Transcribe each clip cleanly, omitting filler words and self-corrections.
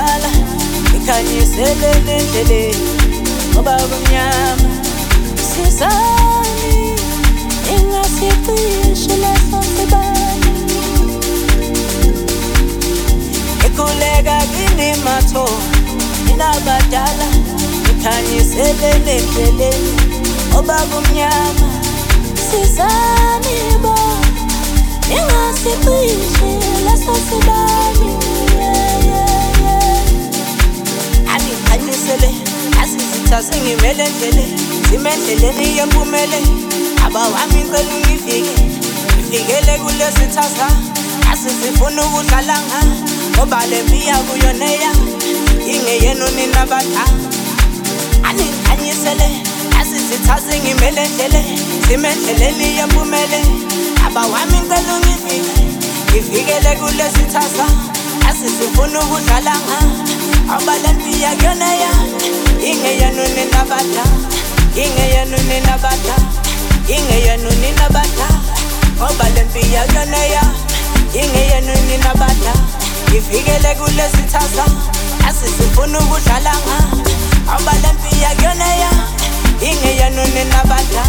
nabadala ikhanyisele endleleni ngoba kumnyama sizani ingasicishe leso sibani ikhuleka kini matho nabadala ikhanyisele endleleni ngoba kumnyama sizani bo ingasicishe leso sibani Anisele, asizitha sengimele ndlele Zimendleleni yempumele Abawami ngicela ngifikele kulesi thaza Asizifuna ukudlala nga Ngoba le mpiya kuyoneya Ingeyenu nina badala Anisele, asizitha sengimele ndlele Zimendleleni yempumele Abawami ngicela ngifikele kulesi thaza Asizifuna ukudlala nga Abalempi ya gyoneya Ingeyenu nina bata Ingeyenu nina bata Ingeyenu nina bata Abalempi ya gyoneya Ingeyenu nina bata Ifikele kulesi thaza Asizifuna ukudlala nga Abalempi ya gyoneya Ingeyenu nina bata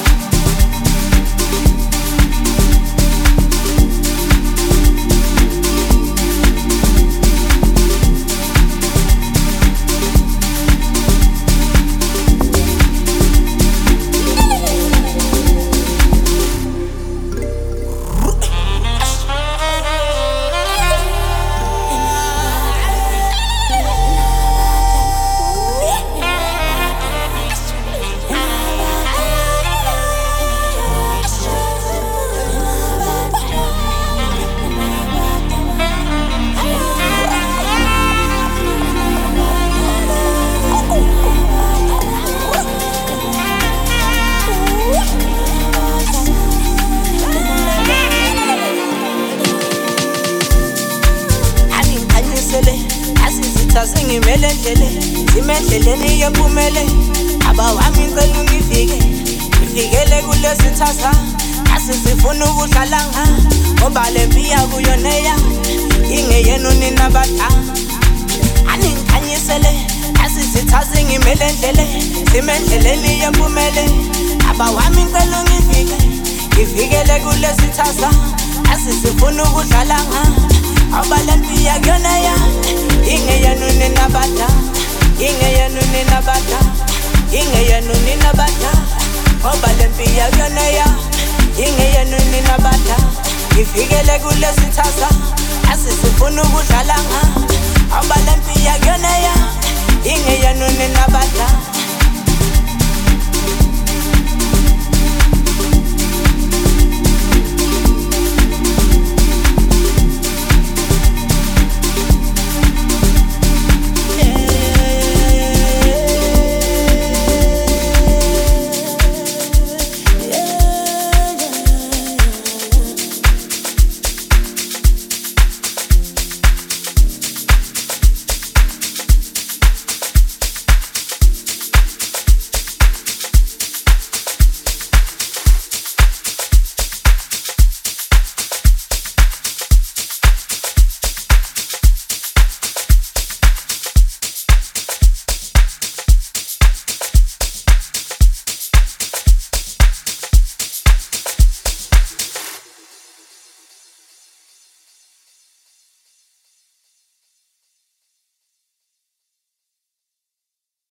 Singimele ndlele Zimendleleni yempumele Abawami ngicela ngifikele kulesi thaza Asizifuna ukudlala nga Ngoba le mpiya kuyoneya Ingeyenu nina badala Aningikhanyisele Asizitha singimele ndlele Zimendleleni yempumele Abawami ngicela ngifikele kulesi thaza Asizifuna ukudlala nga Ngoba le mpiya kuyoneya Ingeyenu nina bata Ingeyenu nina bata Ingeyenu nina bata Ngoba le mpiya kuyoneya Ingeyenu nina bata Ifikele kulesi thaza Asizifuna ukudlala nga